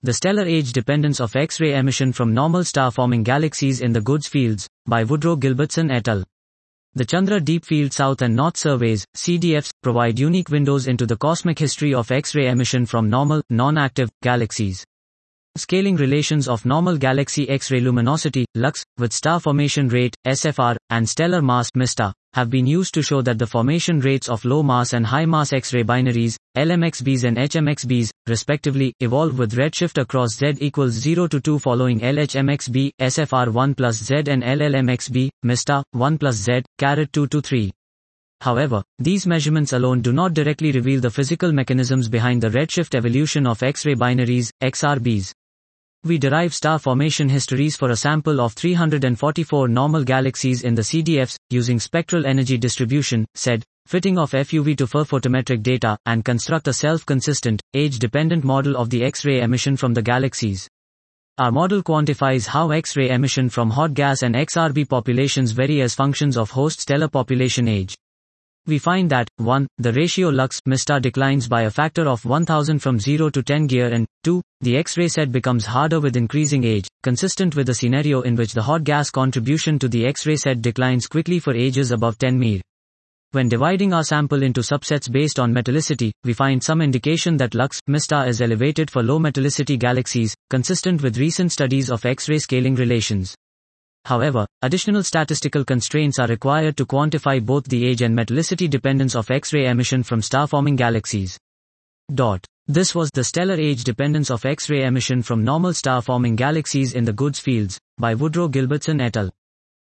The Stellar Age Dependence of X-ray Emission from Normal Star-Forming Galaxies in the Goods Fields, by Woodrow Gilbertson et al. The Chandra Deep Field South and North Surveys, CDFs, provide unique windows into the cosmic history of X-ray emission from normal, non-active, galaxies. Scaling relations of normal galaxy X-ray luminosity, lux, with star formation rate, SFR, and stellar mass, MSTA, have been used to show that the formation rates of low mass and high mass X-ray binaries, LMXBs and HMXBs, respectively, evolve with redshift across Z equals 0 to 2 following LHMXB, SFR 1 plus Z and LLMXB, MSTA, 1 plus Z, 2 to 3. However, these measurements alone do not directly reveal the physical mechanisms behind the redshift evolution of X-ray binaries, XRBs. We derive star formation histories for a sample of 344 normal galaxies in the CDFs, using spectral energy distribution, SED, fitting of FUV to FIR photometric data, and construct a self-consistent, age-dependent model of the X-ray emission from the galaxies. Our model quantifies how X-ray emission from hot gas and XRB populations vary as functions of host stellar population age. We find that, 1, the ratio lux-MSTA declines by a factor of 1000 from 0 to 10 gear, and 2, the X-ray set becomes harder with increasing age, consistent with a scenario in which the hot gas contribution to the X-ray set declines quickly for ages above 10 mir. When dividing our sample into subsets based on metallicity, we find some indication that lux-MSTA is elevated for low metallicity galaxies, consistent with recent studies of X-ray scaling relations. However, additional statistical constraints are required to quantify both the age and metallicity dependence of X-ray emission from star-forming galaxies. This was The Stellar Age Dependence of X-ray Emission from Normal Star-Forming Galaxies in the Goods Fields, by Woodrow Gilbertson et al.